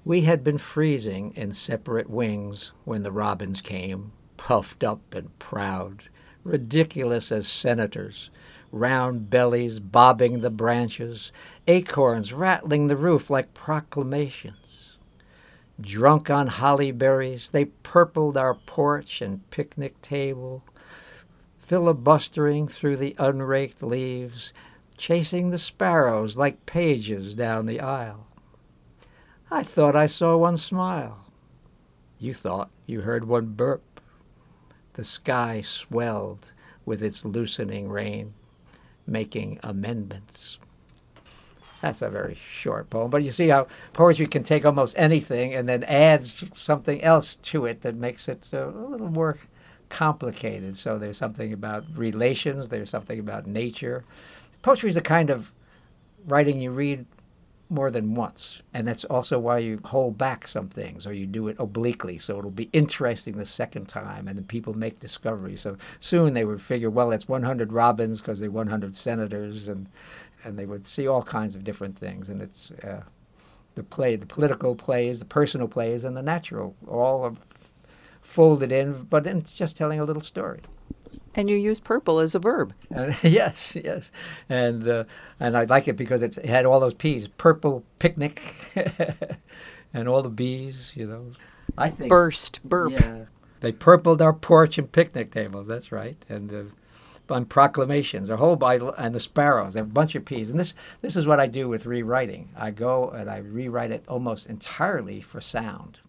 We had been freezing in separate wings when the robins came, puffed up and proud, ridiculous as senators, round bellies bobbing the branches, acorns rattling the roof like proclamations. Drunk on holly berries, they purpled our porch and picnic table, filibustering through the unraked leaves, chasing the sparrows like pages down the aisle. I thought I saw one smile. You thought you heard one burp. The sky swelled with its loosening rain, making amendments. That's a very short poem, but you see how poetry can take almost anything and then add something else to it that makes it a little more complicated. So there's something about relations, there's something about nature. Poetry is a kind of writing you read more than once, and that's also why you hold back some things, or you do it obliquely, so it'll be interesting the second time, and then people make discoveries. So soon they would figure, well, it's 100 robins because they're 100 senators, and they would see all kinds of different things. And it's the political plays, the personal plays, and the natural, all are folded in, but then it's just telling a little story. And you use purple as a verb. Yes. And I like it because it had all those P's, purple picnic, and all the B's, I think. Burst, burp. Yeah. They purpled our porch and picnic tables, that's right. And on proclamations, and the sparrows, they have a bunch of P's. And this is what I do with rewriting. I go and I rewrite it almost entirely for sound.